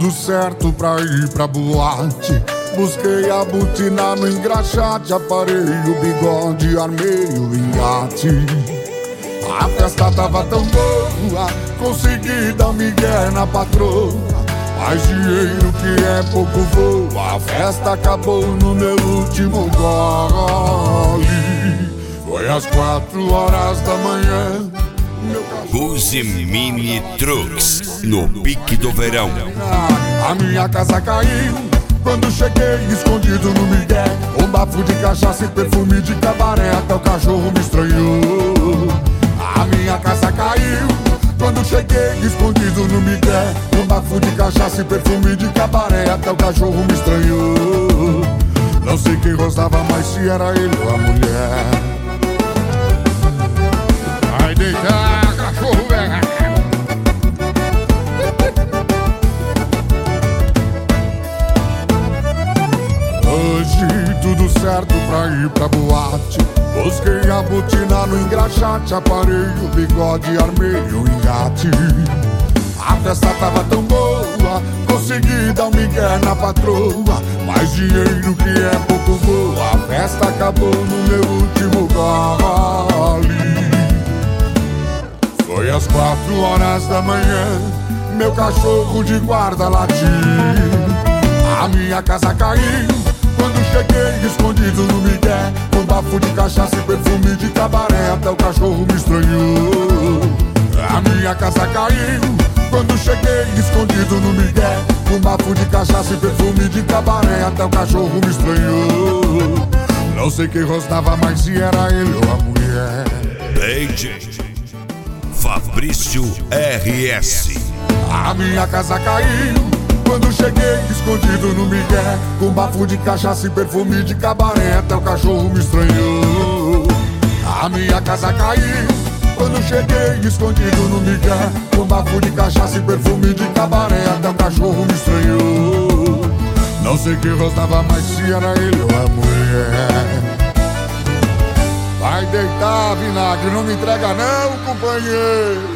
tudo certo pra ir pra boate. Busquei a botina no engraxate, aparei o bigode, armei o engate. A festa tava tão boa, consegui dar um migué na patroa. Mais dinheiro que é pouco voa, a festa acabou no meu último gole. Foi às 4 horas da manhã. Use Mini Trucks no pique do verão. A minha casa caiu quando cheguei escondido no migué. Um bafo de cachaça e perfume de cabaré, até o cachorro me estranhou. A minha casa caiu quando cheguei escondido no migué. Um bafo de cachaça e perfume de cabaré, até o cachorro me estranhou. Não sei quem gostava mais, se era ele ou a mulher. Vai deitar, cachorro velho. Hoje tudo certo pra ir pra boate. Busquei a botina no engraxate, aparei o bigode, armei o engate. A festa tava tão boa, consegui dar um migué na patroa. Mais dinheiro que é pouco voa, a festa acabou no meu último gole. Foi às 4 horas da manhã, meu cachorro de guarda latiu. A minha casa caiu quando cheguei escondido no migué. Com bafo de cachaça e perfume de cabaré, até o cachorro me estranhou. A minha casa caiu quando cheguei escondido no migué. Com bafo de cachaça e perfume de cabaré, até o cachorro me estranhou. Não sei quem rosnava mais, se era ele ou a mulher. DJ Fabrício RS. A minha casa caiu quando cheguei escondido no migué. Com bafo de cachaça e perfume de cabaré, até o cachorro me estranhou. A minha casa caiu quando cheguei escondido no migué. Com bafo de cachaça e perfume de cabaré, até o cachorro me estranhou. Não sei quem rosnava mais, se era ele ou a mulher. Vai deitar, vinagre, não me entrega não, companheiro.